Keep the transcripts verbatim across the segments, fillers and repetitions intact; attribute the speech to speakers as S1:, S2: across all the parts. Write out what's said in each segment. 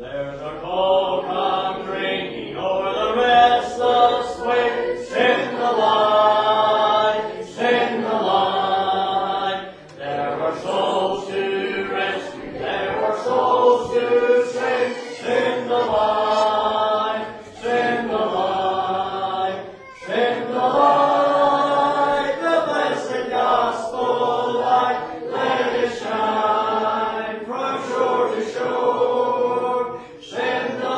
S1: There's a cold come drinking over the restless waves. Send the light, send the light. There are souls to rescue, there are souls to save. Send the light, send the light, send the light. The blessed gospel light, let it shine from shore to shore. Send the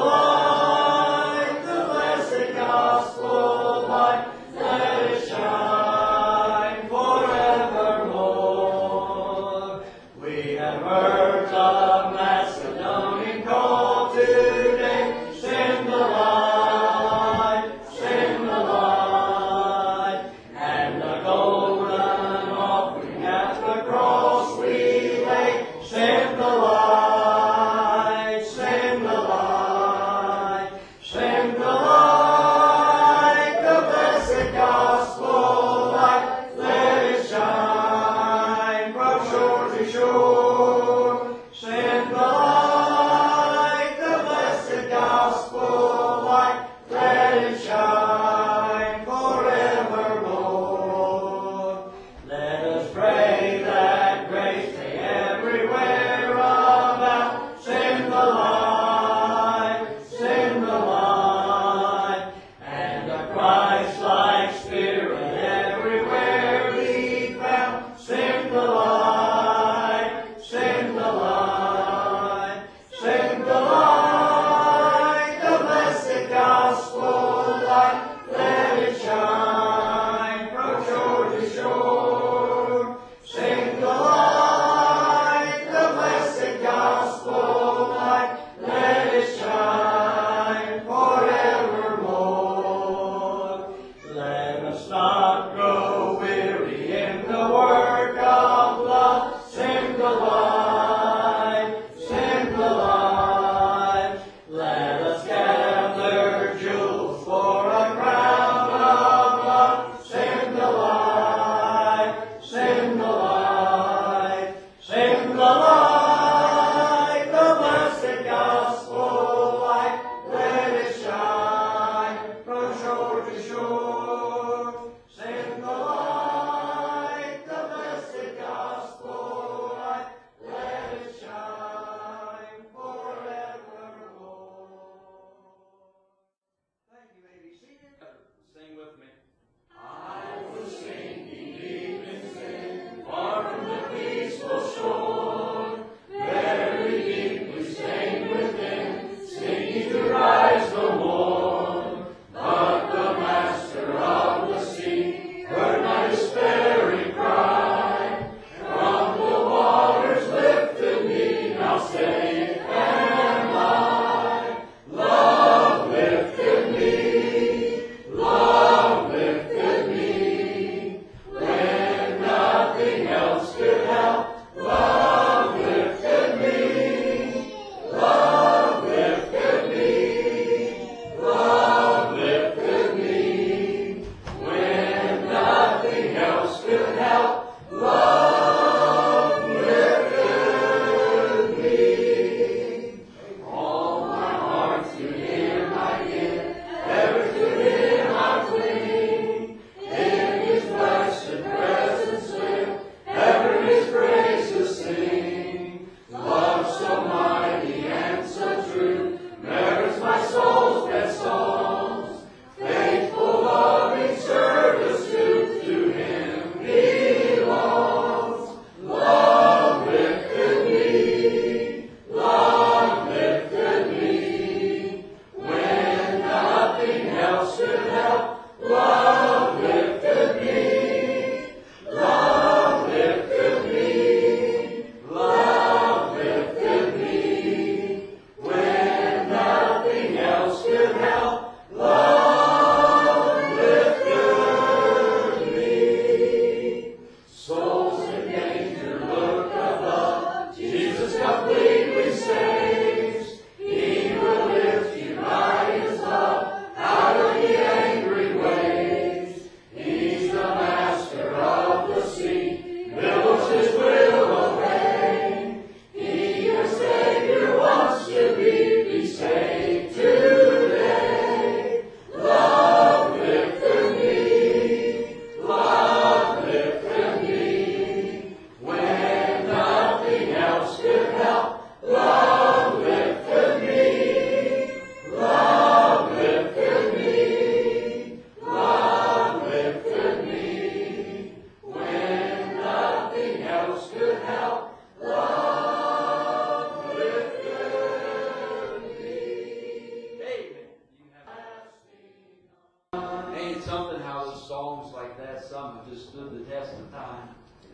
S2: just stood the test of time.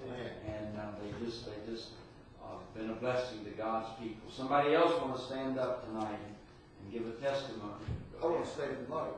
S2: And uh, they just, they just uh, been a blessing to God's people. Somebody else want to stand up tonight and give a testimony?
S3: I want to stand tonight.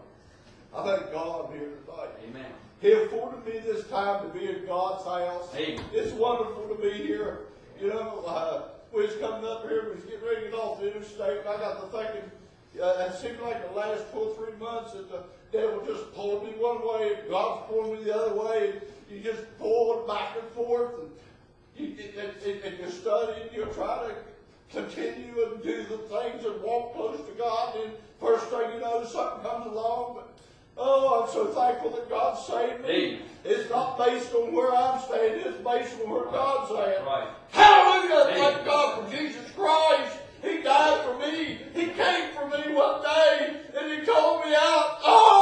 S3: I thank God I'm here tonight.
S2: Amen.
S3: He afforded me this time to be in God's house.
S2: Amen.
S3: It's wonderful to be here. You know, uh, we was coming up here, we was getting ready to get off the interstate, and I got to thinking, uh, it seemed like the last two or three months that the devil just pulled me one way, and God's pulling me the other way, and you just pull back and forth, and you, and, and, and you study, and you try to continue and do the things and walk close to God, and first thing you know, something comes along, but oh, I'm so thankful that God saved me.
S2: Amen.
S3: It's not based on where I'm standing, it's based on where God's at.
S2: Right.
S3: Hallelujah!
S2: Amen.
S3: Thank God for Jesus Christ. He died for me. He came for me one day, and He called me out.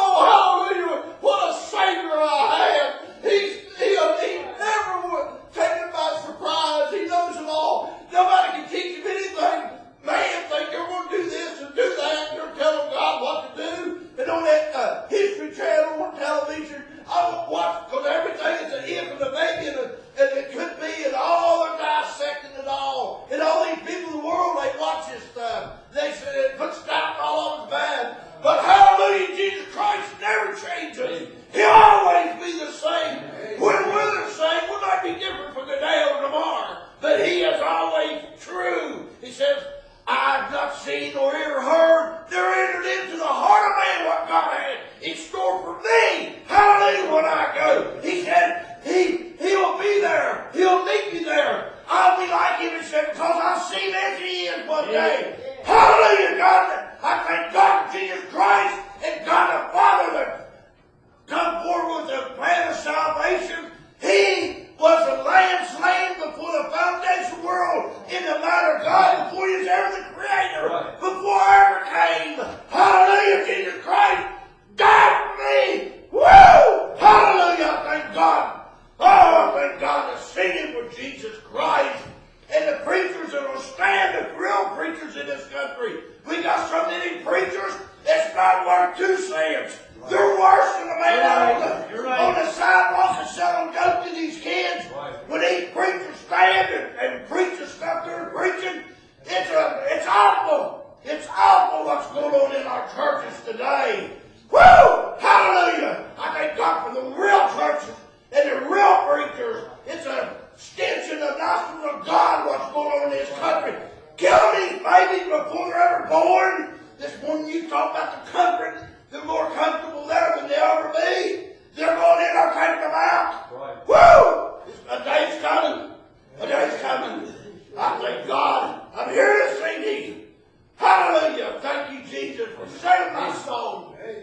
S3: Oh, hallelujah! What a Savior I have. He's, he, he never would take it by surprise. He knows it all. Nobody can teach Him anything. Man, think you're going to do this and do that, and you're telling God what to do. And on that uh, History Channel on television, I don't watch, because everything is an if and a maybe, and, a, and it could be, and all they're dissecting it all. And all these people in the world, they watch this stuff. They say it puts doubt all over bad. But hallelujah, Jesus Christ never changes. He'll always be the same. When we're the same, we might be different from today or tomorrow. But He is always true. He says, I've not seen nor ear heard, nor entered into the heart of man what God had in store for me. Hallelujah, when I go. He said, He He will be there. He'll meet me there. I'll be like Him, He said, because I'll see Him as He is one day. Hallelujah, God. I thank God for Jesus Christ and God the Father that come forward with the plan of salvation. He was a lamb slain before the foundation of the world in the matter of God, before He was ever the Creator,
S2: Right.
S3: before I ever came. Hallelujah, Jesus Christ died for me. Woo! Hallelujah, I thank God. Oh, I thank God to singing for Jesus Christ. And the preachers that will stand, the real preachers in this country. We got so many preachers, it's not worth two cents. They're worse than the man out on the,
S2: right.
S3: on the sidewalk and selling dope to these kids.
S2: Right.
S3: When these preachers stand and, and preach the stuff they're preaching, it's a, it's awful. It's awful what's going on in our churches today. Woo! Hallelujah! I thank God for the real churches and the real preachers. It's a stench in the nostrils of God what's going on in this country. Kill these babies before they're ever born. This morning you talk about the comfort. They're more comfortable there than they'll ever be. They're going in, they're taking them out.
S2: Right.
S3: Woo! A day's coming. A day's coming. I thank God. I'm here to sing these. Hallelujah. Thank you, Jesus, for saving my soul.
S2: Amen.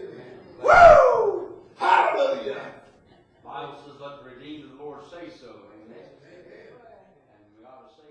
S3: Woo! Hallelujah.
S2: The Bible says, let the redeemed of the Lord say so. Amen. And we ought to say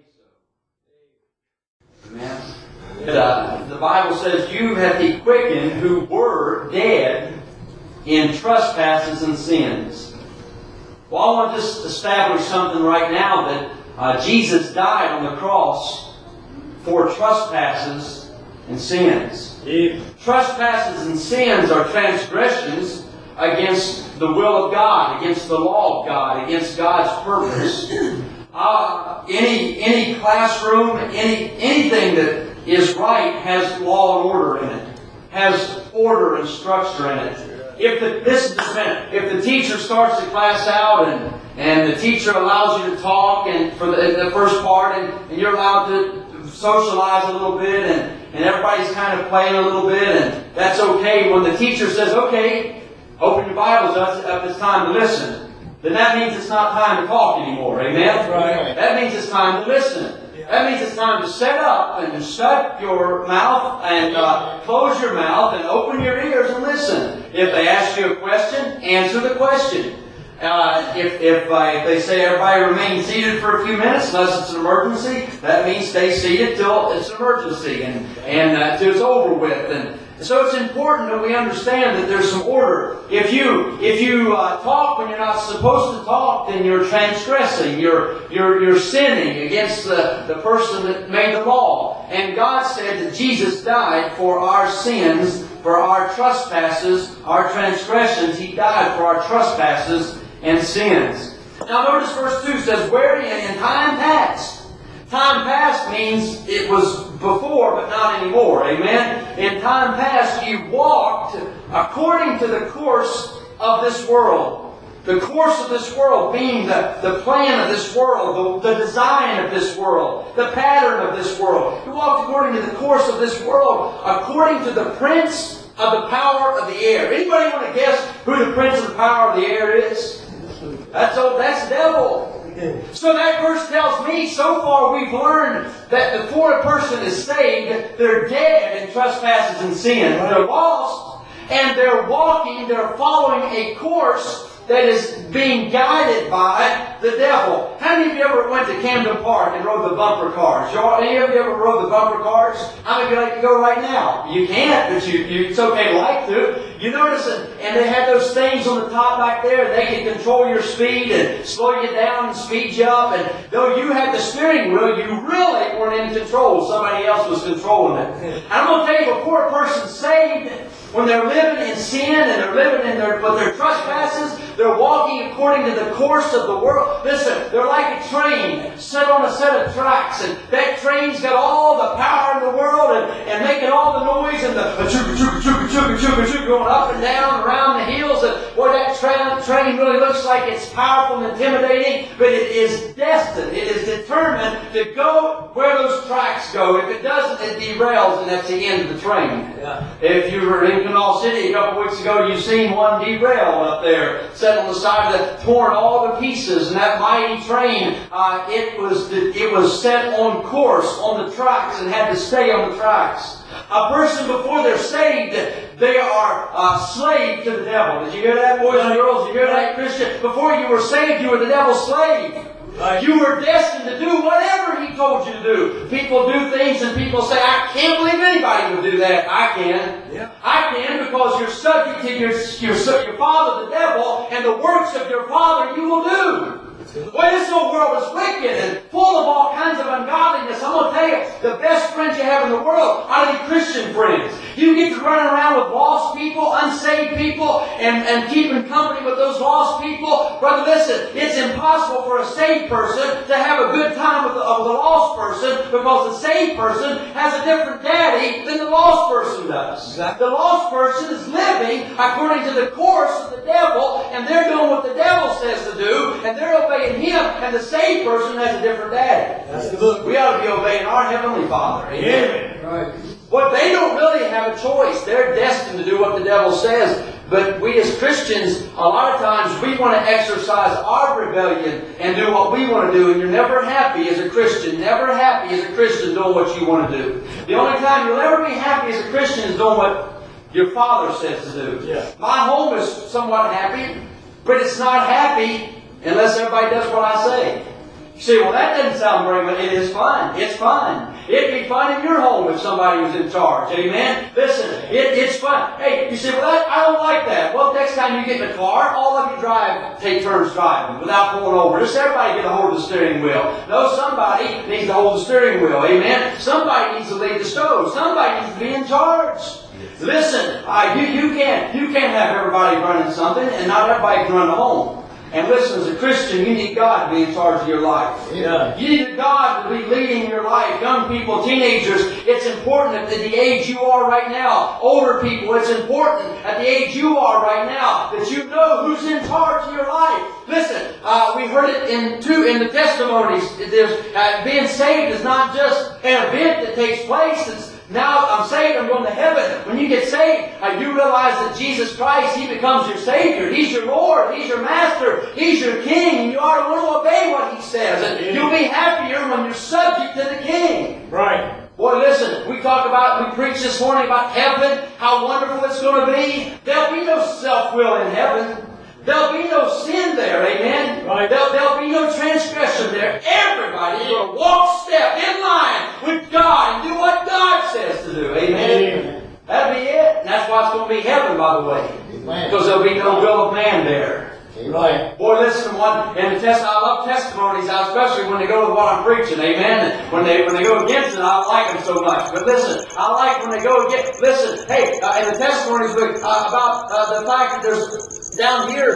S2: so. Amen. Uh, the Bible says, you have He quickened who were dead in trespasses and sins. Well, I want to just establish something right now, that uh, Jesus died on the cross for trespasses and sins.
S1: Yeah.
S2: Trespasses and sins are transgressions against the will of God, against the law of God, against God's purpose. Uh, any any classroom, any anything that is right has law and order in it, has order and structure in it. If the this is the if the teacher starts the class out and and the teacher allows you to talk and for the, the first part and, and you're allowed to socialize a little bit and, and everybody's kind of playing a little bit and that's okay. When the teacher says, okay, open your Bibles up, up it's time to listen, then that means it's not time to talk anymore. Amen?
S1: Right.
S2: That means it's time to listen. That means it's time to set up and shut your mouth and uh, close your mouth and open your ears and listen. If they ask you a question, answer the question. Uh, if if, uh, if they say everybody remain seated for a few minutes, unless it's an emergency, that means stay seated till it's an emergency and and uh, till it's over with. And so it's important that we understand that there's some order. If you if you uh, talk when you're not supposed to talk, then you're transgressing. You're you're you're sinning against the, the person that made the law. And God said that Jesus died for our sins, for our trespasses, our transgressions. He died for our trespasses and sins. Now notice verse two says, wherein in time past. Time past means it was before, but not anymore. Amen? In time past, you walked according to the course of this world. The course of this world being the, the plan of this world, the, the design of this world, the pattern of this world. You walked according to the course of this world, according to the prince of the power of the air. Anybody want to guess who the prince of the power of the air is? That's, oh, that's the devil. So that verse tells me, so far we've learned that before a person is saved, they're dead in trespasses and sin. They're lost, and they're walking, they're following a course that is being guided by the devil. How many of you ever went to Camden Park and rode the bumper cars? Any of you ever rode the bumper cars? How many of you like to go right now? You can't, but you, you it's okay to like to. You notice it, and they had those things on the top back there. They can control your speed and slow you down and speed you up. And though you had the steering wheel, you really weren't in control. Somebody else was controlling it. And I'm going to tell you, before a person's saved, when they're living in sin and they're living in their, with their trespasses, they're walking according to the course of the world. Listen, they're like a train set on a set of tracks, and that train's got all the power in the world and, and making all the noise and the chugga chugga chugga chugga chugga chugga going up and down around the hills. And boy, that tra- train really looks like it's powerful and intimidating, but it is destined. It is determined to go where those tracks go. If it doesn't, it derails, and that's the end of the train. Yeah. If you were in Canal City a couple weeks ago, you seen one derailed up there, set on the side of the, torn all to pieces, and that mighty train, uh, it was it was set on course on the tracks and had to stay on the tracks. A person before they're saved, they are uh, slave to the devil. Did you hear that, boys and girls? Did you hear that, Christian? Before you were saved, you were the devil's slave. Right. You were destined to do whatever he told you to do. People do things and people say, I can't believe anybody would do that. I can. Yeah. I can, because you're subject to your, your, your father, the devil, and the works of your father you will do. Well, this whole world is wicked and full of all kinds of ungodliness. I'm going to tell you, the best friends you have in the world are the Christian friends. You get to run around with lost people, unsaved people, and, and keeping company with those lost people. Brother, listen, it's impossible for a saved person to have a good time with the, of the lost person, because the saved person has a different daddy than the lost person does. Exactly. The lost person is living according to the course of the devil, and they're doing what the devil says to do, and they're obeying him, and the saved person has a different daddy. That's the book. We ought to be obeying our Heavenly Father. Amen. Right. But they don't really have a choice. They're destined to do what the devil says. But we as Christians, a lot of times, we want to exercise our rebellion and do what we want to do. And you're never happy as a Christian. Never happy as a Christian doing what you want to do. The only time you'll ever be happy as a Christian is doing what your Father says to do. Yeah. My home is somewhat happy, but it's not happy unless everybody does what I say. You say, well, that doesn't sound very much. It is fun. It's fun. It'd be fun in your home if somebody was in charge. Amen? Listen, it, it's fun. Hey, you say, well, that, I don't like that. Well, next time you get in a car, all of you drive, take turns driving without pulling over. Just everybody get a hold of the steering wheel. No, somebody needs to hold the steering wheel. Amen? Somebody needs to lead the stove. Somebody needs to be in charge. Listen, uh, you, you, can't, you can't have everybody running something, and not everybody can run the home. And listen, as a Christian, you need God to be in charge of your life. Yeah. You need God to be leading your life. Young people, teenagers, it's important at the age you are right now. Older people, it's important at the age you are right now that you know who's in charge of your life. Listen, uh, we heard it in two in the testimonies. There's, uh, being saved is not just an event that takes place. It's now I'm saved, I'm going to heaven. When you get saved, uh, you realize that Jesus Christ, He becomes your Savior. He's your Lord. He's your Master. He's your King. And you ought to want to obey what He says. And you'll be happier when you're subject to the King. Right. Boy, listen, we talk about, we preached this morning about heaven, how wonderful it's going to be. There'll be no self-will in heaven. There'll be no sin there, amen? Right. There'll, there'll be no transgression there. Everybody is going to walk step in line with God and do what God says to do, amen? Amen. That'll be it. And that's why it's going to be heaven, by the way. Amen. Because there'll be no will of man there. Right. Boy, listen to one, and the test, I love testimonies, especially when they go to what I'm preaching, amen? And when they, when they go against it, I don't like them so much. But listen, I like when they go against, listen, hey, uh, and the testimonies uh, about uh, the fact that there's, down here,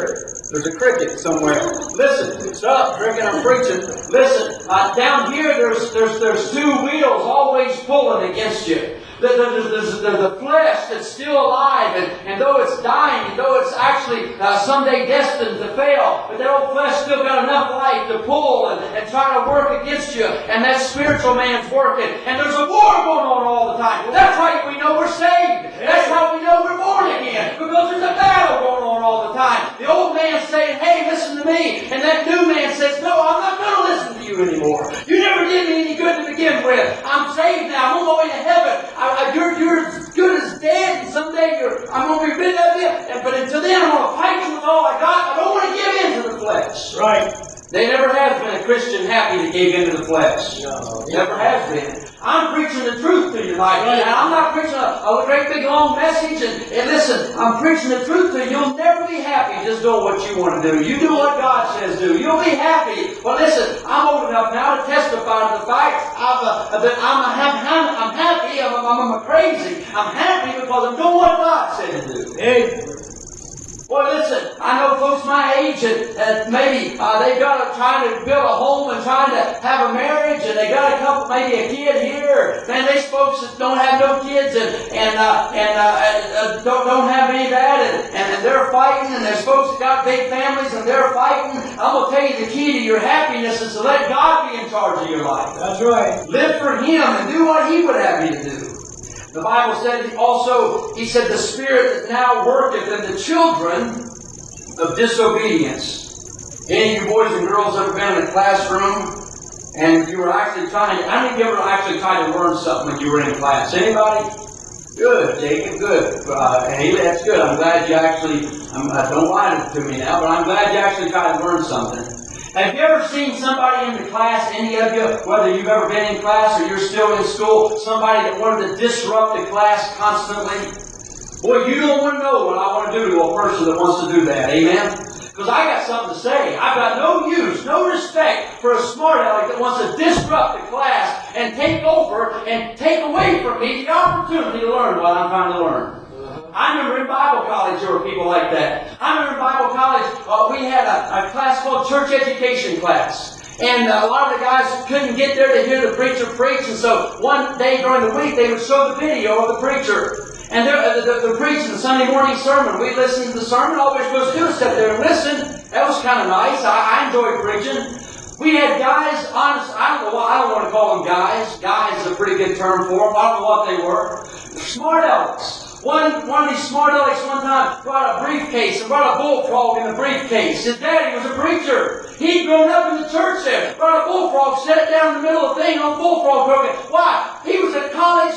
S2: There's a cricket somewhere. Listen, stop drinking, I'm preaching. Listen, uh, down here there's, there's, there's two wheels always pulling against you. There's, there's, there's the flesh that's still alive, and, and though it's dying, and though it's actually uh, someday destined to fail, but that old flesh still got enough life to pull and, and try to work against you, and that spiritual man's working, and there's a war going on all the time. That's how we know we're saved. That's how we know we're born again, because there's a battle going on all the time. The old man's saying, hey, listen to me, and that new man says, no, I'm not going to listen to you anymore. You never did me any good to begin with. I'm saved now. I'm on my way to heaven. I, I, you're, you're as good as dead, and someday you're, I'm going to be rid of you. And, but until then, I'm going to fight you with all I got. I don't want to give in to the flesh.
S3: Right.
S2: There never has been a Christian happy that gave in to the flesh.
S3: No.
S2: Never has been. I'm preaching the truth to you tonight. Right. And I'm not preaching a, a great big long message. And, and listen, I'm preaching the truth to you. You'll never be happy just doing what you want to do. You do what God says do. You'll be happy. But listen, I'm old enough now to testify to the fact I've, uh, that I'm, a, I'm, I'm happy. I'm, I'm, I'm crazy. I'm happy because I'm doing what God said to do.
S3: Hey.
S2: Well, listen, I know folks my age, and, and maybe uh, they've got to try to build a home and trying to have a marriage, and they got a couple, maybe a kid here. Man, these folks that don't have no kids and and uh, and uh, uh, don't don't have any of that, and, and, and they're fighting. And there's folks that got big families and they're fighting. I'm gonna tell you, the key to your happiness is to let God be in charge of your life.
S3: That's right.
S2: Live for Him and do what He would have you to do. The Bible said also, He said, the Spirit that now worketh in the children of disobedience. Any of you boys and girls ever been in a classroom and you were actually trying to, how many of you ever actually tried to learn something when you were in class? Anybody? Good, Jacob, good. Uh, hey, that's good. I'm glad you actually, um, uh, don't lie to me now, but I'm glad you actually tried to learn something. Have you ever seen somebody in the class, any of you, whether you've ever been in class or you're still in school, somebody that wanted to disrupt the class constantly? Boy, you don't want to know what I want to do to a person that wants to do that, amen? Because I got something to say. I've got no use, no respect for a smart aleck that wants to disrupt the class and take over and take away from me the opportunity to learn what I'm trying to learn. I remember in Bible college there were people like that. I remember in Bible college uh, we had a, a class called church education class. And uh, a lot of the guys couldn't get there to hear the preacher preach. And so one day during the week they would show the video of the preacher. And they're, the, the, the preaching the Sunday morning sermon. We listened to the sermon. All we were supposed to do is sit there and listen. That was kind of nice. I, I enjoyed preaching. We had guys, honest, I don't know why, I don't want to call them guys. Guys is a pretty good term for them. I don't know what they were. Smart alecks. One, one of these smart alecks one time brought a briefcase and brought a bullfrog in the briefcase. His daddy was a preacher. He'd grown up in the church there. Brought a bullfrog, set it down in the middle of the thing on bullfrog broken. Why? He was a college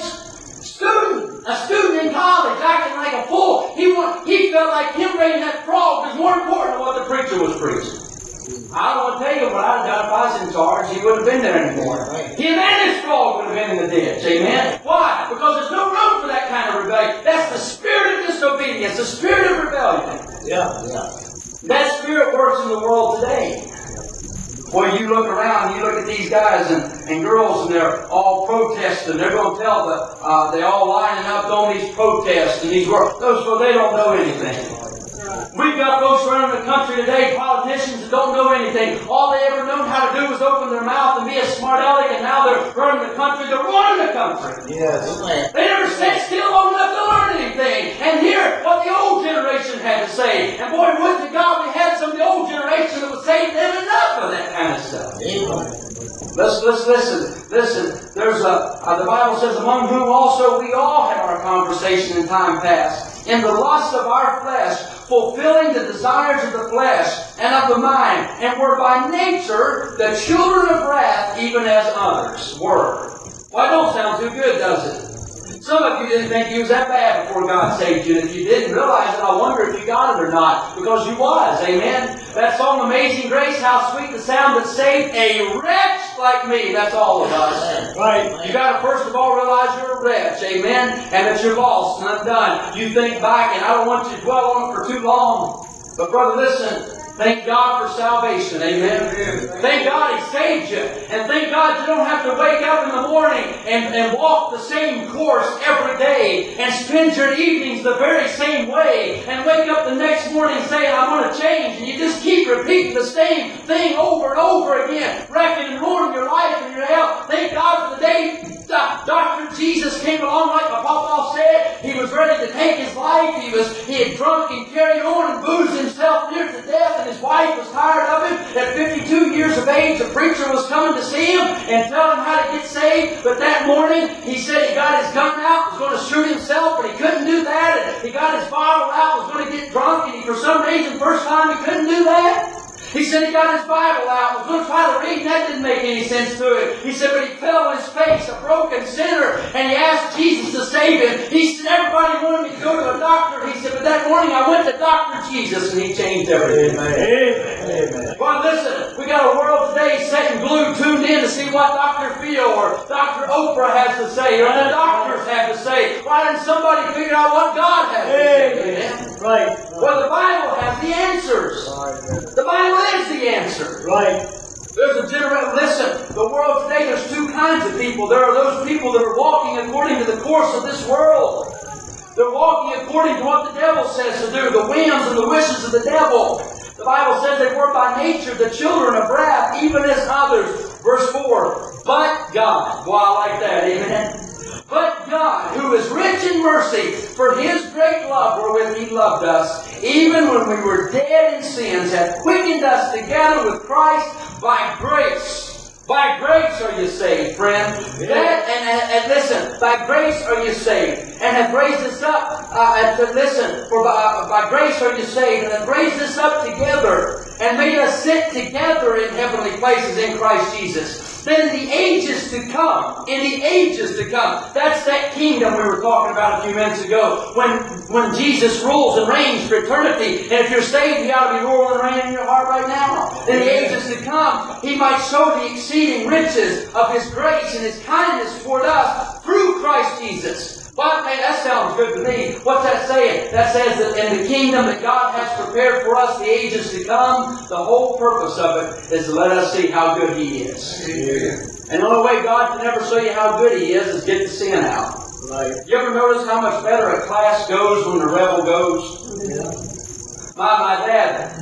S2: student. A student in college, acting like a fool. He, want, he felt like him raising that frog was more important than what the preacher was preaching. I don't want to tell you what I'd have done if I was in charge. He wouldn't have been there anymore. Him and his frog would have been in the ditch. Amen? Why? Because there's no room for that kind of rebellion. That's the spirit of disobedience, the spirit of rebellion.
S3: Yeah, yeah.
S2: That spirit works in the world today. Boy, you look around, you look at these guys and, and girls, and they're all protesting. They're going to tell the, uh, they all lining up on these protests and these words. Those folks, they don't know anything. We've got folks running the country today, politicians that don't know anything. All they ever known how to do was open their mouth and be a smart aleck, and now they're running the country. They're running the country.
S3: Yes.
S2: They never sat still long enough to learn anything and hear what the old generation had to say. And boy, would to God we had some of the old generation that would say them enough of that kind of stuff.
S3: Amen.
S2: Let's, let's listen. Listen, there's a, uh, the Bible says, among whom also we all had our conversation in time past, in the lust of our flesh, fulfilling the desires of the flesh and of the mind, and were by nature the children of wrath, even as others were. Well, it don't sound too good, does it? Some of you didn't think you was that bad before God saved you. And if you didn't realize it, I wonder if you got it or not. Because you was. Amen? That song, Amazing Grace, how sweet the sound that saved a wretch like me. That's all of us.
S3: Right.
S2: You got to first of all realize you're a wretch. Amen? And that you're lost and undone. You think back, and I don't want you to dwell on it for too long. But brother, listen. Thank God for salvation. Amen. Thank God He saved you. And thank God you don't have to wake up in the morning and, and walk the same course every day and spend your evenings the very same way and wake up the next morning saying, I want to change. And you just keep repeating the same thing over and over again, wrecking and ruining your life and your health. Thank God for the day Doctor Jesus came along, like my Papa said. He was ready to take his life. He was he had drunk and carried on and boozed himself near to death, and his wife was tired of him. At fifty-two years of age, a preacher was coming to see him and tell him how to get saved. But that morning, he said he got his gun out, was going to shoot himself, but he couldn't do that. And he got his bottle out, was going to get drunk, and he, for some reason, first time he couldn't do that. He said he got his Bible out, was going to try to read, and that didn't make any sense to him. He said, but he fell on his face, a broken sinner, and he asked Jesus to save him. He said, everybody wanted me to go to a doctor. He said, but that morning I went to Doctor Jesus, and he changed everything. Amen. Amen. Well, listen, we got a world today sitting glued, tuned in to see what Doctor Phil or Doctor Oprah has to say, or the doctors have to say. Why didn't somebody figure out what God has to say? Amen. Right. Well, the Bible has the answers. The Bible is the answer. Right. There's a general, listen, the world today, there's two kinds of people. There are those people that are walking according to the course of this world. They're walking according to what the devil says to do, the whims and the wishes of the devil. The Bible says they were by nature the children of wrath, even as others. Verse four, but God. Well, I like that, amen. But God, who is rich in mercy, for His great love wherewith He loved us, even when we were dead in sins, hath quickened us together with Christ by grace. By grace are you saved, friend. That, and, and, and listen, by grace are you saved. And have raised us up, uh, and to listen, for by, uh, by grace are you saved, and have raised us up together, and made us sit together in heavenly places in Christ Jesus. Then in the ages to come, in the ages to come, that's that kingdom we were talking about a few minutes ago, when, when Jesus rules and reigns for eternity. And if you're saved, you ought to be ruling and reigning in your heart right now. In the ages to come, He might show the exceeding riches of His grace and His kindness toward us through Christ Jesus. But, man, that sounds good to me. What's that saying? That says that in the kingdom that God has prepared for us, the ages to come, the whole purpose of it is to let us see how good He is. Amen. And the only way God can ever show you how good He is is get the sin out. Right. You ever notice how much better a class goes when the rebel goes? Yeah. My, my dad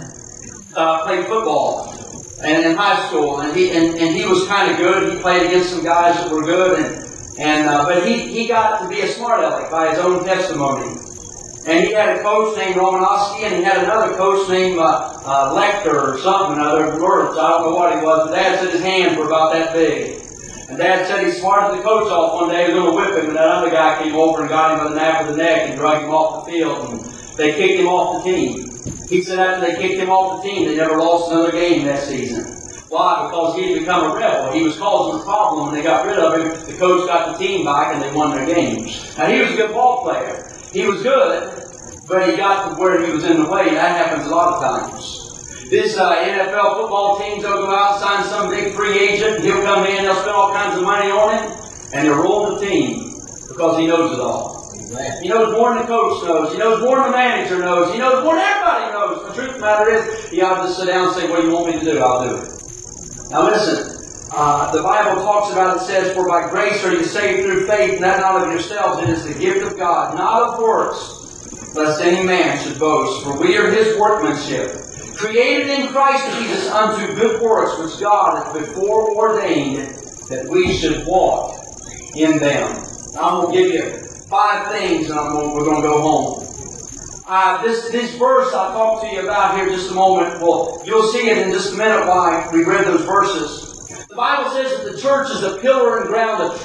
S2: uh, played football and in high school, and he and, and he was kind of good. He played against some guys that were good, and And uh, but he, he got to be a smart aleck by his own testimony. And he had a coach named Romanowski, and he had another coach named uh, uh, Lecter or something, other words. I don't know what he was, but Dad said his hands were about that big. And Dad said he smarted the coach off one day. He was going to whip him, and that other guy came over and got him by the nape of the neck and dragged him off the field. And they kicked him off the team. He said after they kicked him off the team, they never lost another game that season. Why? Because he had become a rebel. He was causing a problem, and they got rid of him. The coach got the team back, and they won their games. Now, he was a good ball player. He was good, but he got to where he was in the way. That happens a lot of times. This uh, N F L football teams, they'll go out and sign some big free agent, and he'll come in, they'll spend all kinds of money on him, and they'll roll the team because he knows it all. He knows more than the coach knows. He knows more than the manager knows. He knows more than everybody knows. The truth of the matter is, he ought to just sit down and say, what do you want me to do? I'll do it. Now listen, uh, the Bible talks about it, says, for by grace are you saved through faith, and that not of yourselves, it is the gift of God, not of works, lest any man should boast. For we are His workmanship, created in Christ Jesus unto good works, which God hath before ordained that we should walk in them. Now I'm going to give you five things, and I'm going, we're going to go home. Uh, this, this verse I'll talk to you about here in just a moment. Well, you'll see it in just a minute why we read those verses. The Bible says that the church is the pillar and ground of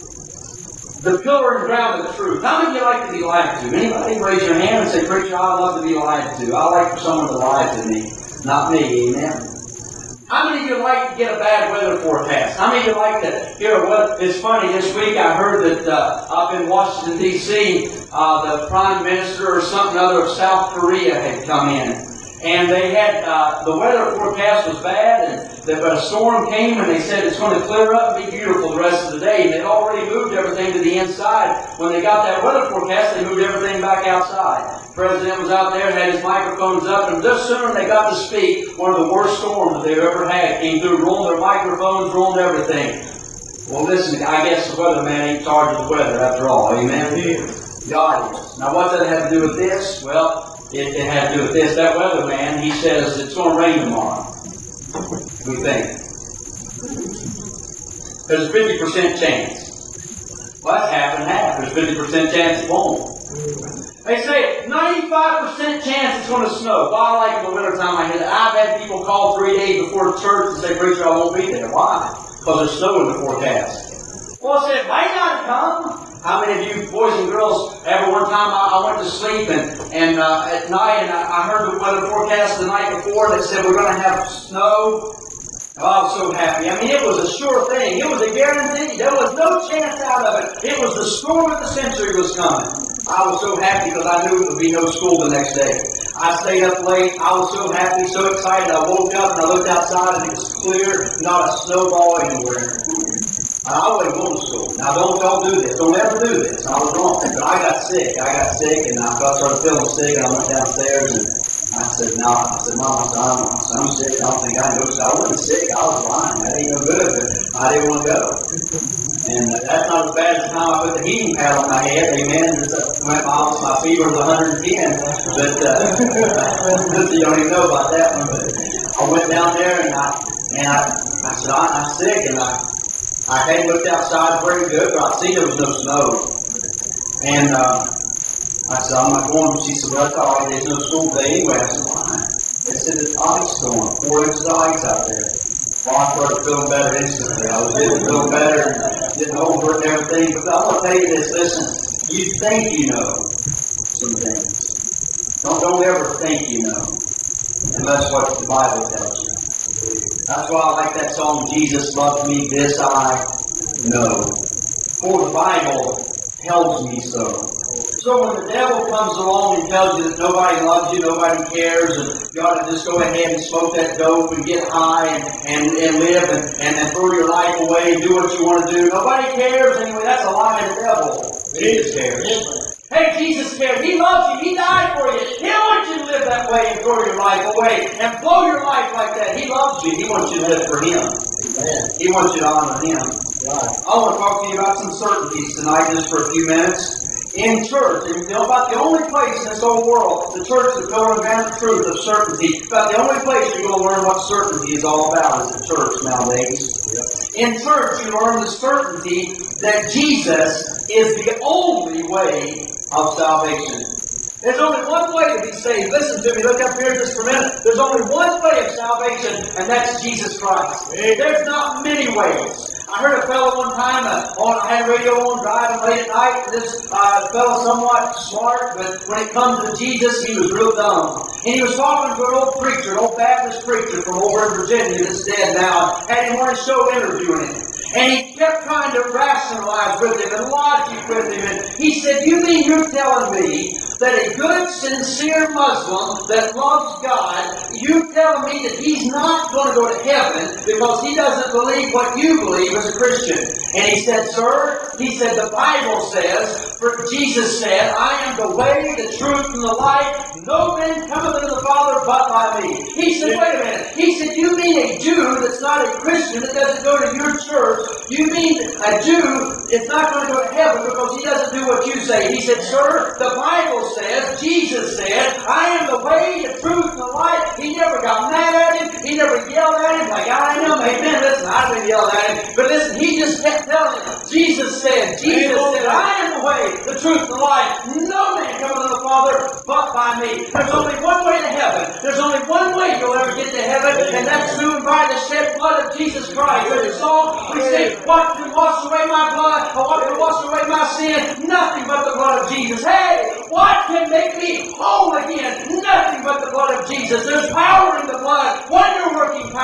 S2: truth. The pillar and ground of truth. How many of you like to be lied to? Anybody raise your hand and say, preacher, I'd love to be lied to. I like for someone to lie to me. Not me, amen. How many of you like to get a bad weather forecast? How many of you like to hear what? It's funny, this week I heard that uh, up in Washington, D C, uh, the Prime Minister or something other of South Korea had come in. And they had, uh, the weather forecast was bad, and the, but a storm came, and they said it's going to clear up and be beautiful the rest of the day. And they'd already moved everything to the inside. When they got that weather forecast, they moved everything back outside. The president was out there, had his microphones up, and just soon they got to speak, one of the worst storms that they've ever had came through, rolling their microphones, rolling everything. Well, listen, I guess the weatherman ain't in charge of the weather after all, amen? God is. Now, what does that have to do with this? Well, It, it had to do with this. That weatherman, he says it's going to rain tomorrow. We think. There's a fifty percent chance. Well, that's half and half. There's a fifty percent chance it won't. They say ninety-five percent chance it's going to snow. Well, I like in the wintertime, I hear that. I've had people call three days before the church and say, "Preacher, I won't be there." Why? Because there's snow in the forecast. Well, I said, it might not come. How many of you boys and girls, ever one time I, I went to sleep and, and uh, at night and I, I heard the weather forecast the night before that said we're going to have snow? Oh, I was so happy. I mean, it was a sure thing. It was a guarantee. There was no chance out of it. It was the storm of the century was coming. I was so happy because I knew it would be no school the next day. I stayed up late. I was so happy, so excited. I woke up and I looked outside and it was clear, not a snowball anywhere. I wasn't going to school. Now, don't don't do this. Don't ever do this. I was wrong. But I got sick. I got sick, and I started feeling sick, and I went downstairs, and I said, no. I said, Mom, I said, I'm, I said, I'm sick. I don't think I can go to school. I wasn't sick. I was lying. That ain't no good, but I didn't want to go. And uh, that's not as bad as the time I put the heating pad on my head. Amen. My, my, my fever was one hundred ten, but uh, you don't even know about that one. But I went down there, and I, and I, I said, I, I'm sick, and I, I hadn't looked outside very good, but I see there was no snow. And uh, I said, I'm not going. She said, well, that's all right. There's no school today anyway. I said, why? They said, it's ice storm. Four inches of ice out there. Well, I started feeling better instantly. I was getting feeling better and getting over it and everything. But I'm going to tell you this. Listen, you think you know some things. Don't, don't ever think you know, unless what the Bible tells you. That's why I like that song, Jesus Loved Me, This I Know. For the Bible tells me so. So when the devil comes along and tells you that nobody loves you, nobody cares, and you ought to just go ahead and smoke that dope and get high and, and, and live and, and then throw your life away and do what you want to do. Nobody cares anyway. That's a lie of the devil. Jesus cares. Hey, Jesus cares. He loves you. He died for you. He don't want you to live that way and throw your life away and blow your life like that. He loves you. He wants you to live for Him. Amen. He wants you to honor Him. God. I want to talk to you about some certainties tonight just for a few minutes. In church, and you know about the only place in this whole world, the church is going down the truth of certainty. About the only place you're going to learn what certainty is all about is the church nowadays. Yep. In church, you learn the certainty that Jesus is the only way of salvation. There's only one way to be saved. Listen to me. Look up here just for a minute. There's only one way of salvation, and that's Jesus Christ. There's not many ways. I heard a fellow one time uh, on, I had radio on driving late at night. This uh, fellow somewhat smart, but when it comes to Jesus, he was real dumb. And he was talking to an old preacher, an old Baptist preacher from over in Virginia that's dead now. Had him on his show interviewing him. And he kept trying to rationalize with him and logic with him. And he said, you mean you're telling me that a good, sincere Muslim that loves God, you telling me that he's not going to go to heaven because he doesn't believe what you believe as a Christian? And he said, sir, he said, the Bible says, for Jesus said, I am the way, the truth, and the life. No man cometh unto the Father but by me. He said, wait a minute. He said, you mean a Jew that's not a Christian that doesn't go to your church? You mean a Jew is not going to go to heaven because he doesn't do what you say? He said, sir, the Bible says, Jesus said, I am the way, the truth, and the life. He never got mad at him. He never yelled at him like I am. Amen. Listen, I didn't yell at him. But listen, he just kept telling him. Jesus said, Jesus said, I am the way, the truth, and the life. No man cometh to the Father but by me. There's only one way to heaven. There's only one way you'll ever get to heaven, and that's through and by the shed blood of Jesus Christ. There's a song we say, what can wash away my blood? Or what can wash away my sin? Nothing but the blood of Jesus. Hey, what can make me whole again? Nothing but the blood of Jesus. There's power in the blood, wonder-working power.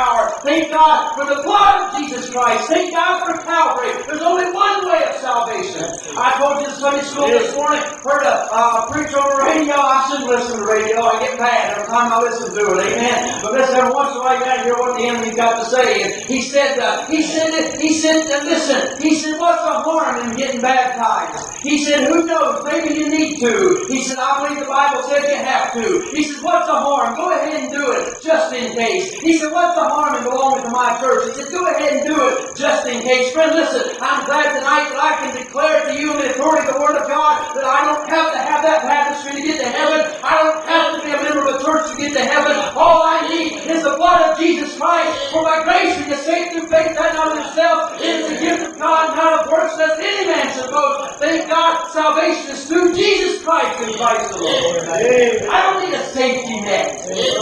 S2: Thank God for the blood of Jesus Christ. Thank God for Calvary. There's only one way of salvation. I told you in Sunday school this morning, heard a uh, preacher over radio. I shouldn't listen to radio. I get mad every time I listen to it. Amen. But listen, every once in a while you got to hear what the enemy's got to say. And he said, uh, he said, he said, uh, listen, he said, what's the harm in getting baptized? He said, who knows? Maybe you need to. He said, I believe the Bible says you have to. He said, what's the harm? Go ahead and do it, just in case. He said, what's the harm in belonging to my church? He said, go ahead and do it, just in case. Friend, listen, I'm glad tonight that I can declare to you in the authority of the Word of God that I don't have to have that baptistry to get to heaven. I don't have to be a member of a church to get to heaven. All I need is the blood of Jesus Christ. For by grace we are saved through faith, that not of himself. It is the gift of God, not of works, lest any man should boast. Thank God, salvation is through Jesus Christ and Christ the Lord. I don't need a safety net.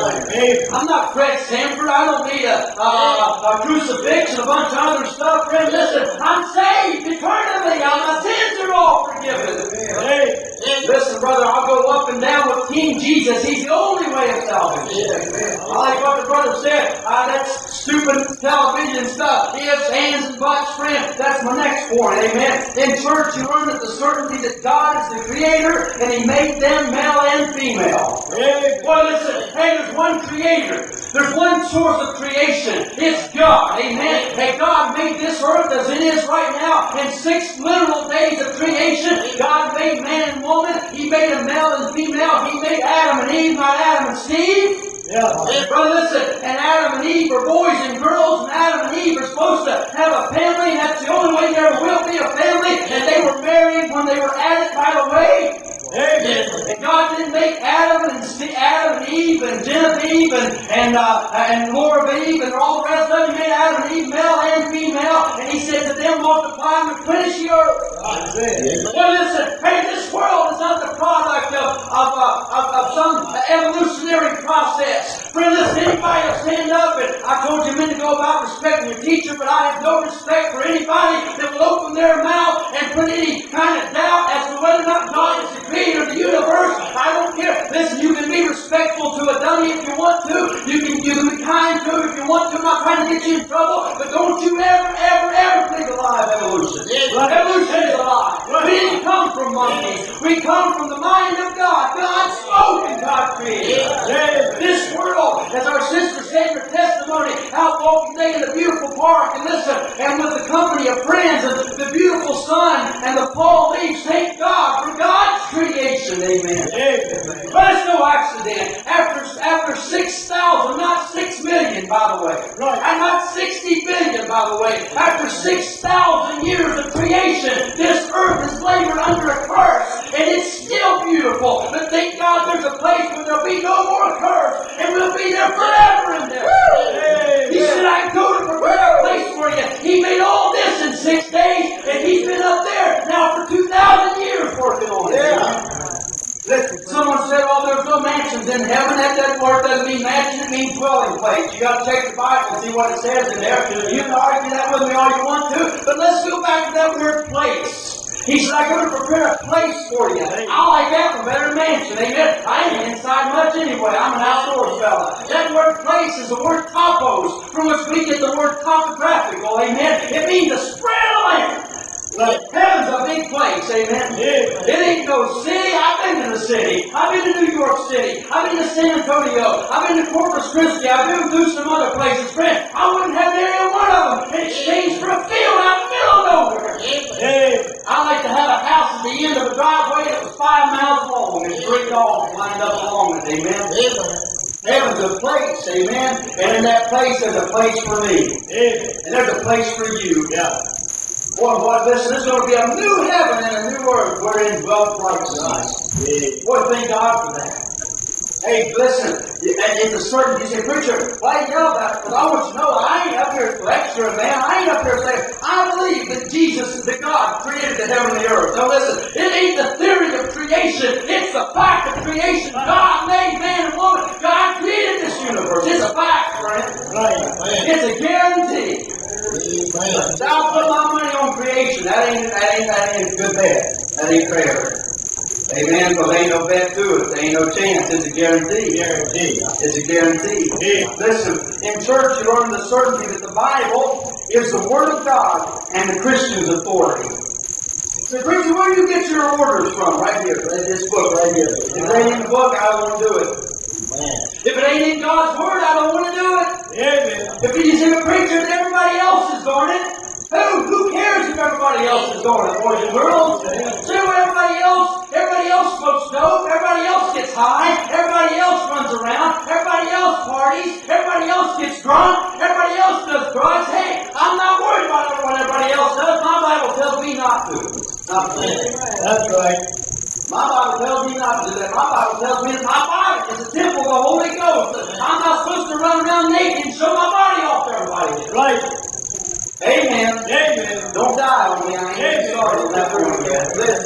S2: I'm not Fred Sanford. I don't need a, uh, a crucifix and a bunch of other stuff. Friend, listen, I'm saved eternally. My sins are all forgiven. Listen, brother, I'll go up and down with King Jesus. He's the only way of salvation. I like what the brother said. Uh, that's stupid television stuff. Ifs, ands, and buts, friend. That's my next point. Amen. In church, you learn that the certainty that God is the Creator and He made them male and female. Well, listen. Hey, there's one Creator. There's one source of creation. It's God. Amen. Hey, God made this earth as it is right now. In six literal days of creation, God made man and woman. He made a male and female. He made Adam and Eve, not Adam and Steve. Yeah. Brother, listen, and Adam and Eve are boys and girls, and Adam and Eve are supposed to have a family, and that's the only way there will be a family, and they were married when they were at it, by the way. Amen. And God didn't make Adam and Steve, Adam and Eve and Genevieve and and, uh, and Laura of Eve and all the rest of them. He made Adam and Eve male and female, and He said to them, multiply and replenish the earth. Well, listen, hey, this world is not the product of of, uh, of, of some evolutionary process. Friend, listen, anybody will stand up, and I told you a minute ago about respecting your teacher, but I have no respect for anybody that will open their mouth and put any kind of doubt as to whether or not God is the creator of the universe. I don't care. Listen, you can be respectful to a dummy if you want to. You can, you can be kind to it if you want to. I'm not trying to get you in trouble, but don't you ever, ever, ever think a lie of evolution. Evolution is a lie. We didn't come from monkeys. We come from the mind of God. God spoke and God created. This world, as our sister said in her testimony, out walking today in the beautiful park, and listen, and with the company of friends, and the beautiful sun, and the fall leaves, thank God for God's creation. Amen. Amen. But it's no accident. After, after six thousand, not six million, by the way, right, and not sixty billion, by the way, after six thousand years of creation, this earth is labored under a curse, and it's still beautiful. But thank God there's a place where there'll be no more curse, and we'll be there forever in there. Hey, he said, I go to prepare a place for you. He made all this in six days, and He's been up there now for two thousand years working on it. Yeah. Listen, someone said, oh, there's no mansions in heaven. That doesn't work. Doesn't mean mansion. It means dwelling place. You got to check the Bible and see what it says in there. You can argue that with me all you want to, but let's go back to that word place. He said, I'm going to prepare a place for you. I like that one better than mansion. Amen. I ain't inside much anyway. I'm an outdoors fella. That word place is the word topos, from which we get the word topographical. Amen. It means a spread of land. Like heaven's a big place, amen? Yeah. It ain't no city. I've been to the city. I've been to New York City. I've been to San Antonio. I've been to Corpus Christi. I've been to some other places. Friend, I wouldn't have any one of them in exchange for a field out in the middle of nowhere. Yeah. I like to have a house at the end of a driveway that was five miles long and three dogs lined up along it, amen? Yeah. Heaven's a place, amen? And in that place, there's a place for me. Yeah. And there's a place for you. Yeah. Boy, boy, listen, there's going to be a new heaven and a new earth wherein dwells righteousness. Yeah. Boy, thank God for that. Hey, listen, it's a certainty. You say, preacher, why you yell about it? Because I want you to know I ain't up here lecturing, man. I ain't up here saying, I believe that Jesus, that God, created the heaven and the earth. No, listen, it ain't the theory of creation. It's the fact of creation. God made man and woman. God created this universe. It's a fact, friend. It's a guarantee. I'll put my money on creation. That ain't, that ain't, that ain't good bad. That ain't fair. Amen. Because there ain't no bet to it. There ain't no chance. It's a guarantee.
S3: Guarantee.
S2: It's a guarantee.
S3: Yeah.
S2: Listen, in church you learn the certainty that the Bible is the Word of God and the Christian's authority. So, preacher, where do you get your orders from? Right here. Right this book right here. If it ain't in the book, I don't want to do it.
S3: Man.
S2: If it ain't in God's Word, I don't want to do it.
S3: Amen.
S2: If you see a preacher and everybody else is doing it, who, who cares if everybody else is doing it, boys and girls? See what everybody else, everybody else smokes dope, everybody else gets high, everybody else runs around, everybody else parties, everybody else gets drunk, everybody else does drugs. Hey, I'm not worried about what everybody else does. My Bible tells me not to. Not to.
S3: That's right.
S2: My Bible tells me not to do that. My Bible tells me that my body is a temple of the Holy Ghost. I'm not supposed to run around naked and show my body off to everybody.
S3: Right.
S2: Amen.
S3: Amen.
S2: Don't die on me. I ain't started on that point yet. Listen,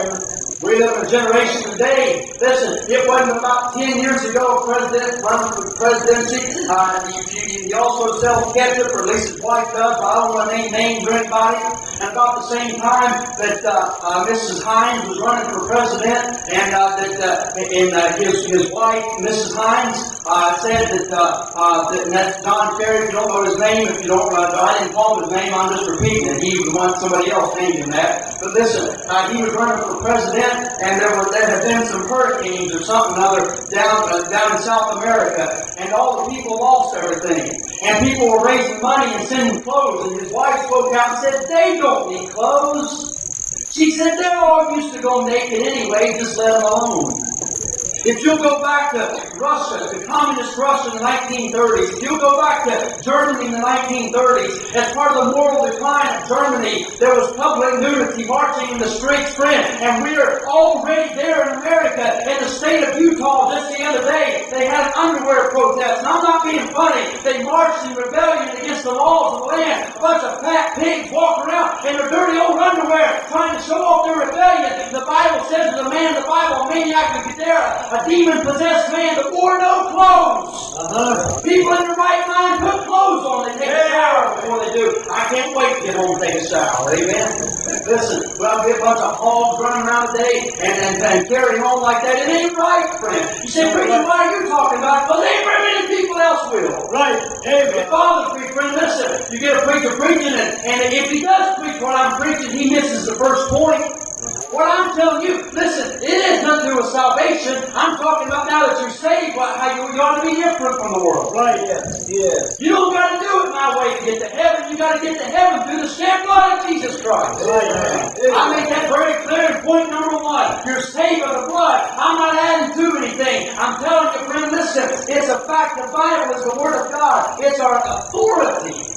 S2: we live in a generation today. Listen, it wasn't about ten years ago, a president running for the presidency. Uh, he, he also sells ketchup, or at least his wife does. But I don't want to name names or anybody. And about the same time that uh, uh, Missus Hines was running for president, and uh, that uh, and uh, his his wife, Missus Hines, uh, said that, uh, uh, that and that's John Kerry. If you don't know his name, if you don't, uh, I didn't call him his name. I'm just repeating it. He was one somebody else named him that. But listen, uh, he was running for president, and there were there had been some hurricanes or something other down uh, down in South America, and all the people lost everything. And people were raising money and sending clothes, and his wife spoke out and said, "They don't need clothes." She said, "They're all used to go naked anyway, just let them alone." If you'll go back to Russia, to communist Russia in the nineteen thirties, if you'll go back to Germany in the nineteen thirties, as part of the moral decline of Germany, there was public nudity marching in the streets, friend, and we're already there in America. In the state of Utah, just the other day, they had an underwear protest, and I'm not being funny. They marched in rebellion against the laws of the land. A bunch of fat pigs walking around in their dirty old underwear, trying to show off their rebellion. The Bible says to the man, the Bible, a maniac of Gadara, a demon-possessed man that wore no clothes. Uh-huh. People in their right mind put clothes on. They take a shower before they do. I can't wait to get home and take a shower. Amen? Listen, well, I'll be a bunch of hogs running around today and, and, and carrying on like that. It ain't right, friend. You say, "Preacher, why are you talking about it?" Well, ain't very many people else will.
S3: Right.
S2: Amen. It bothers me, friend. Listen, you get a preacher preaching, and, and if he does preach what I'm preaching, he misses the first point. What I'm telling you, listen, it has nothing to do with salvation. I'm talking about now that you're saved, how you, you ought to be different from the world.
S3: Right, yes, yes.
S2: You don't got to do it my way to get to heaven. You got to get to heaven through the shed blood of Jesus Christ.
S3: Right, right.
S2: I make that very clear in point number one. You're saved by the blood. I'm not adding to anything. I'm telling you, friend, listen, it's a fact. The Bible is the Word of God. It's our authority.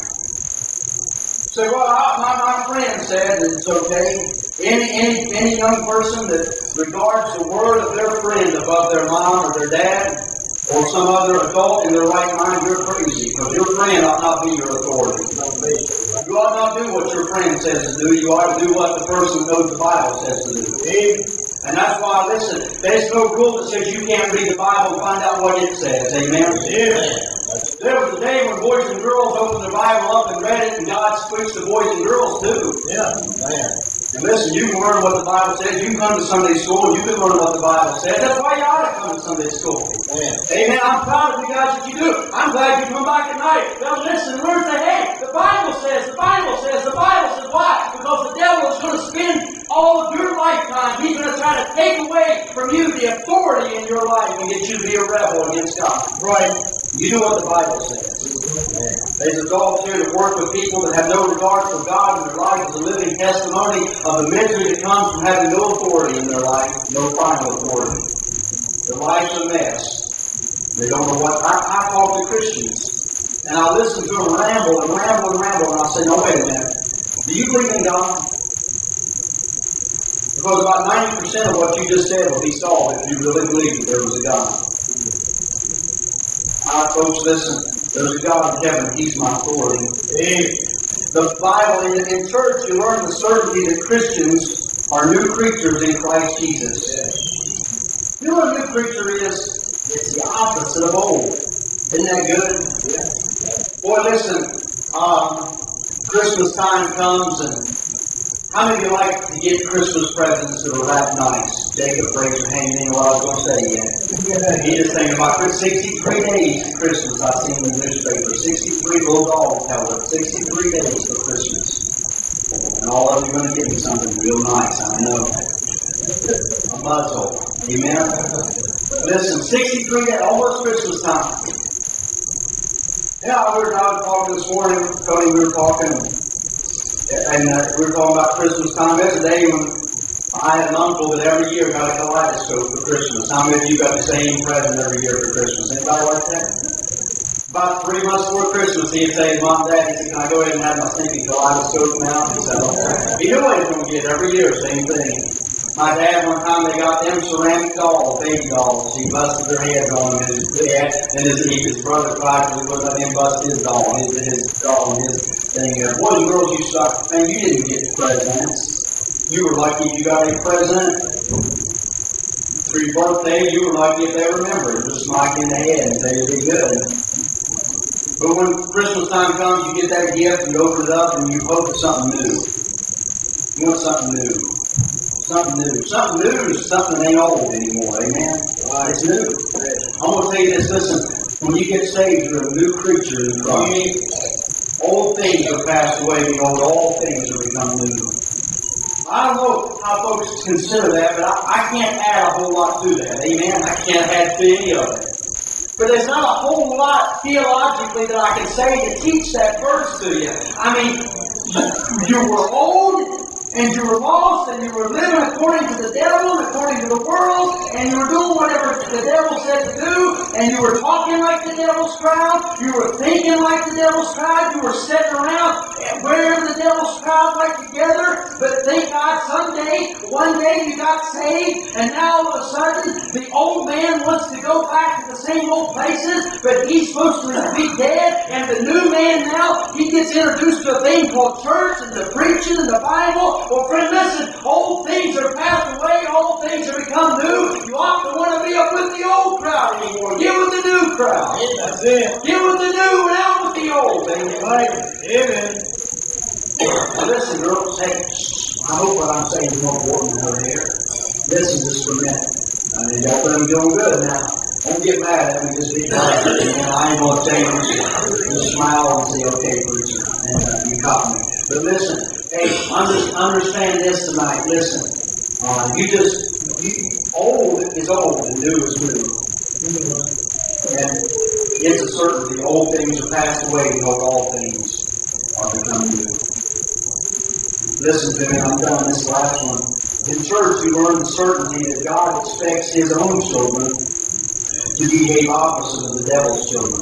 S2: So, well, my, my friend said that it's okay. Any, any, any young person that regards the word of their friend above their mom or their dad or some other adult in their right mind, you're crazy. Because your friend ought not be your authority. You ought not do what your friend says to do. You ought to do what the person knows the Bible says to do. And that's why, listen, there's no rule that says you can't read the Bible and find out what it says. Amen? Amen. There was a day when boys and girls opened the Bible up and read it, and God speaks to boys and girls too. Yeah, man. And listen, you can learn what the Bible says. You can come to Sunday school, and you can learn what the Bible says. That's why you ought to come to Sunday school. Amen. Amen. I'm proud of you guys that you do. I'm glad you come back at night. Now listen, learn to hey, the Bible says, the Bible says, the Bible says. Why? Because the devil is going to spend all of your lifetime. He's going to try to take away from you the authority in your life and get you to be a rebel against God. Right. You do what the Bible says. There's a dog here to work with people that have no regard for God, and their life is a living testimony of the misery that comes from having no authority in their life, no final authority. Their life's a mess. They don't know what. I, I talk to Christians, and I listen to them ramble and ramble and ramble, and I say, "No, wait a minute. Do you believe in God?" Because about ninety percent of what you just said will be solved if you really believe that there was a God. All right, folks, listen. There's a God in heaven. He's my authority. Amen. The Bible, in, in church, you learn the certainty that Christians are new creatures in Christ Jesus. Yes. You know what a new creature is? It's the opposite of old. Isn't that good? Yeah. Boy, listen. Um, Christmas time comes, and How many of you like to get Christmas presents that are that nice? Jacob, raise your hand. You didn't know what I was going to say yet. He just thinking about it. sixty-three days to Christmas. I've seen in the newspaper. sixty-three little dogs tell it. sixty-three days for Christmas. And all of you are going to give me something real nice. I know. A muzzle. Amen. Listen, sixty-three days, almost Christmas time. Yeah, we were talking this morning. Cody, we were talking. And uh, we were talking about Christmas time. There's a day when I had an uncle that every year got a kaleidoscope for Christmas. How many of you got the same present every year for Christmas? Anybody like that? About three months before Christmas, he'd say, Mom, Dad, he said, can I go ahead and have my stinking kaleidoscope now? He said, okay. He knew what he was going to get every year, same thing. My dad, one time, they got them ceramic dolls, baby dolls. He busted their heads on them, and his dad and his, his brother cried because he wouldn't let him bust his doll, his, his doll, and his thing. Uh, boys and girls, you suck. Man, you didn't get presents. You were lucky if you got a present. For your birthday, you were lucky if they remembered. Just smack you in the head and say you'll be good. But when Christmas time comes, you get that gift, and you open it up, and you hope it's something new. You want something new. Something new. Something new is something that ain't old anymore. Amen? Uh, it's new. I'm going to tell you this. Listen, when you get saved, you're a new creature in Christ. Old things are passed away. Behold, all things are become new. I don't know how folks consider that, but I, I can't add a whole lot to that. Amen? I can't add to any of it. But there's not a whole lot theologically that I can say to teach that verse to you. I mean, you were old, and you were lost, and you were living according to the devil, and according to the world, and you were doing whatever the devil said to do, and you were talking like the devil's crowd, you were thinking like the devil's crowd, you were sitting around and wearing the devil's crowd like together, but thank God someday, one day you got saved, and now all of a sudden, the old man wants to go back to the same old places, but he's supposed to be dead, and the new man now, he gets introduced to a thing called church, and the preaching, and the Bible. Well, friend, listen, old things are passed away, all things have become new. You ought to want to be up with the old crowd anymore. Get with the new crowd.
S3: Yeah, that's it.
S2: Get with the new and out with the old. Amen.
S3: Right. Amen.
S2: Now listen, girls, hey, I hope what I'm saying is more important than her hair. Listen just for a minute. I mean, y'all think I'm doing good now. Don't get mad at me, just be quiet. And I ain't going to tell you, just smile and say, okay, preacher, and uh, you caught me. But listen, hey, under, understand this tonight. Listen, uh, you just, you, old is old and new is new. And it's a certainty. Old things are passed away, and all things are become new. Listen to me, I'm done this last one. In church, you learn the certainty that God expects His own children to behave opposite of the devil's children.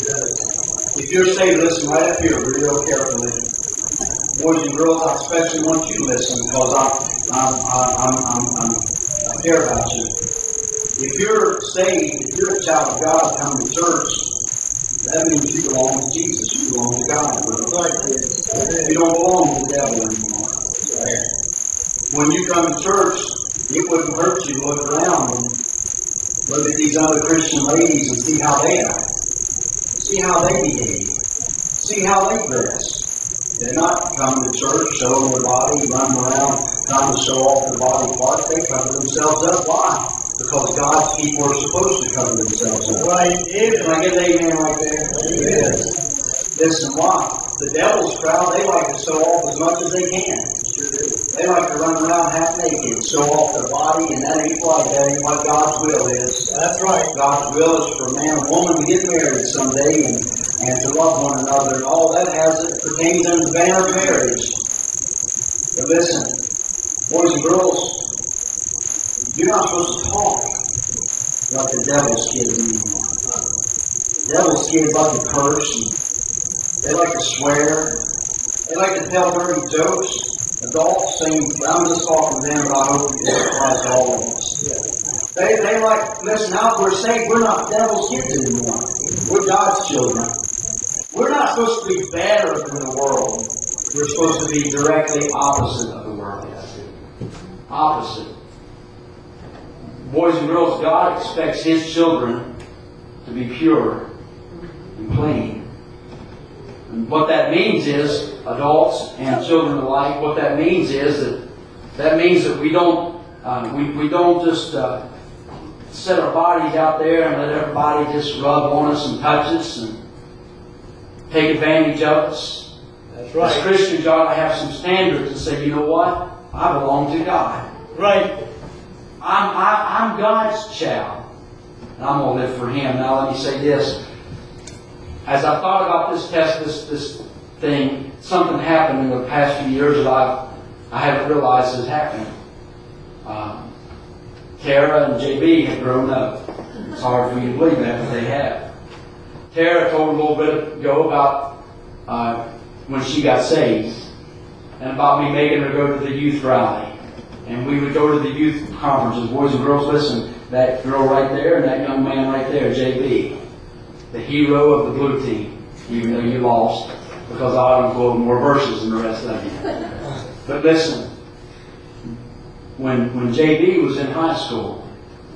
S2: If you're saved, listen right up here real carefully. Boys and girls, I especially want you to listen because I, I'm, I'm, I'm, I'm, I care about you. If you're saved, if you're a child of God coming to church, that means you belong to Jesus. You belong to God. You don't belong to the devil anymore. When you come to church, it wouldn't hurt you to look around and look at these other Christian ladies and see how they act. See how they behave. See how they dress. They're not coming to church, showing their body, running around, trying to show off their body parts. They cover themselves up. Why? Because God's people are supposed to cover themselves up. Right. Can I get an amen right there? Amen. Listen, why? The devil's crowd, they like to show off as much as they can. They like to run around half naked, show off their body, and that ain't right. That ain't what God's will is. That's right. God's will is for a man and woman to get married someday and, and to love one another, and all that has it pertains under the banner of marriage. But listen, boys and girls, you're not supposed to talk like the devil's kids anymore. The devil's kids like to curse, and they like to swear, they like to tell dirty jokes. Adults, same. I'm just talking to them, but I hope it applies to all of us. They, they like, listen, now we're saved, we're not devil's kids anymore. We're God's children. We're not supposed to be better than the world. We're supposed to be directly opposite of the world. Opposite. Boys and girls, God expects His children to be pure and clean and what that means is, adults and children alike, what that means is that that means that we don't uh, we, we don't just uh, set our bodies out there and let everybody just rub on us and touch us and take advantage of us.
S4: That's right.
S2: As Christians, you ought to have some standards and say, you know what? I belong to God.
S4: Right.
S2: I'm, I, I'm God's child. And I'm going to live for Him. Now let me say this. As I thought about this test, this, this thing, something happened in the past few years that I've, I haven't realized is happening. Um, Tara and J B have grown up. It's hard for you to believe that, but they have. Tara told a little bit ago about uh, when she got saved and about me making her go to the youth rally. And we would go to the youth conferences. Boys and girls, listen, that girl right there and that young man right there, J B, the hero of the blue team, even though you lost, because I don't go more verses than the rest of you. But listen, when, when J B was in high school,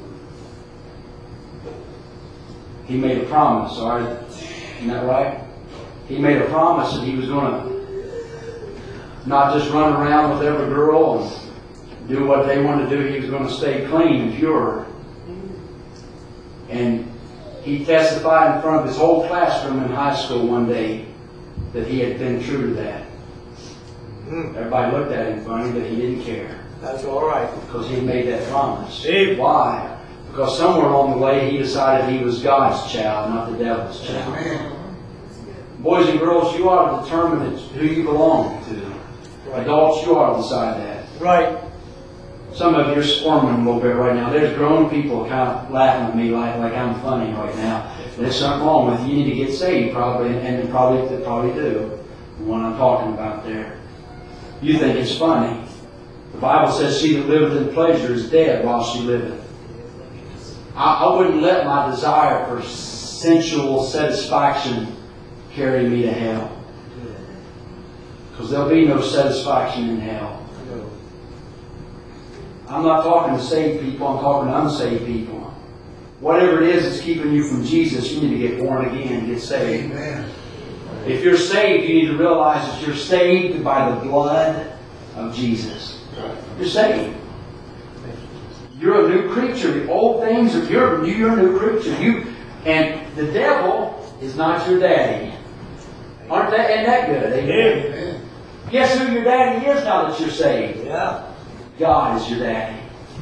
S2: he made a promise, all right? Isn't that right? He made a promise that he was going to not just run around with every girl and do what they wanted to do. He was going to stay clean and pure. And he testified in front of his whole classroom in high school one day that he had been true to that. Everybody looked at him funny, but he didn't care.
S4: That's all right.
S2: Because he made that promise.
S4: Amen.
S2: Why? Because somewhere along the way he decided he was God's child, not the devil's child.
S4: Amen.
S2: Boys and girls, you ought to determine who you belong to.
S4: Right.
S2: Adults, you ought to decide that.
S4: Right.
S2: Some of you are squirming a little bit right now. There's grown people kind of laughing at me like, like I'm funny right now. There's something wrong with you. You need to get saved, probably, and they probably, they probably do. The one I'm talking about there. You think it's funny. The Bible says, she that liveth in pleasure is dead while she liveth. I, I wouldn't let my desire for sensual satisfaction carry me to hell. Because there'll be no satisfaction in hell. I'm not talking to saved people, I'm talking to unsaved people. Whatever it is that's keeping you from Jesus, you need to get born again, get saved.
S4: Amen.
S2: If you're saved, you need to realize that you're saved by the blood of Jesus. You're saved. You're a new creature. The old things are you're, you're a new creature. You and the devil is not your daddy. Aren't that ain't that good? Amen.
S4: Amen.
S2: Guess who your daddy is now that you're saved?
S4: Yeah.
S2: God is your daddy.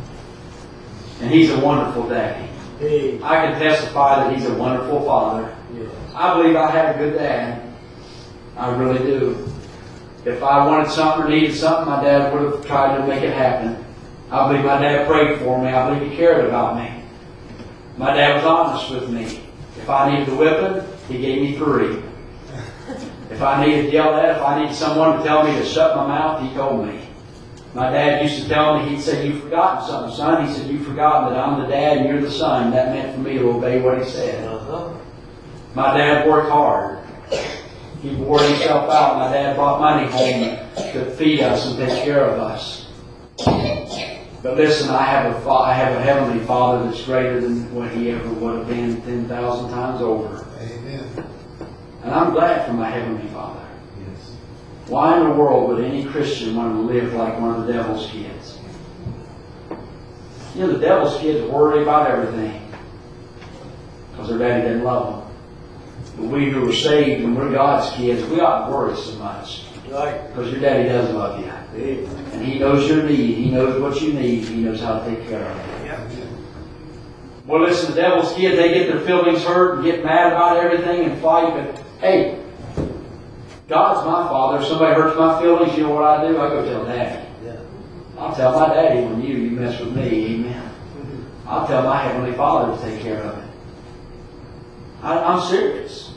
S2: And He's a wonderful daddy.
S4: Hey.
S2: I can testify that He's a wonderful father.
S4: Yes.
S2: I believe I have a good dad. I really do. If I wanted something or needed something, my dad would have tried to make it happen. I believe my dad prayed for me. I believe he cared about me. My dad was honest with me. If I needed a whipping, he gave me three. If I needed yelled at, if I needed someone to tell me to shut my mouth, he told me. My dad used to tell me, he'd say, "You've forgotten something, son." He said, "You've forgotten that I'm the dad and you're the son." That meant for me to obey what he said.
S4: Uh-huh.
S2: My dad worked hard. He wore himself out. My dad brought money home to feed us and take care of us. But listen, I have a fa- I have a heavenly Father that's greater than what he ever would have been ten thousand times over.
S4: Amen.
S2: And I'm glad for my heavenly Father.
S4: Yes.
S2: Why in the world would any Christian want to live like one of the devil's kids? You know, the devil's kids worry about everything because their daddy didn't love them. But we who are saved and we're God's kids, we ought to worry so much.
S4: Right.
S2: Because your daddy does love you.
S4: Amen.
S2: And He knows your need. He knows what you need. He knows how to take care of it.
S4: Yeah.
S2: Well, listen, the devil's kids, they get their feelings hurt and get mad about everything and fight. But, hey, God's my Father. If somebody hurts my feelings, you know what I do? I go tell Daddy.
S4: Yeah.
S2: I'll tell my daddy when you, you mess with me. Amen. I'll tell my Heavenly Father to take care of it. I, I'm serious.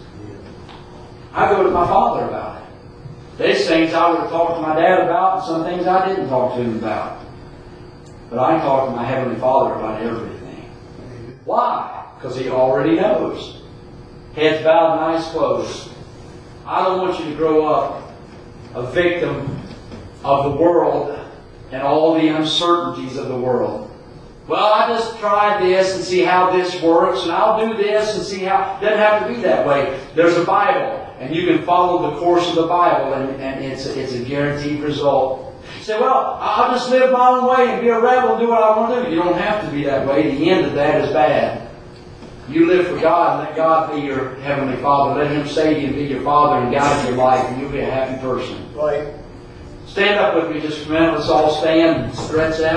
S2: I go to my Father about it. There's things I would have talked to my dad about and some things I didn't talk to him about. But I talk to my Heavenly Father about everything. Why? Because He already knows. Heads bowed and eyes closed. I don't want you to grow up a victim of the world and all the uncertainties of the world. Well, I just tried this and see how this works, and I'll do this and see how... It doesn't have to be that way. There's a Bible, and you can follow the course of the Bible, and, and it's, it's a guaranteed result. You say, well, I'll just live my own way and be a rebel and do what I want to do. You don't have to be that way. The end of that is bad. You live for God and let God be your Heavenly Father. Let Him save you and be your Father and guide your life, and you'll be a happy person.
S3: Right.
S2: Stand up with me just a minute. Let's all stand and stretch out.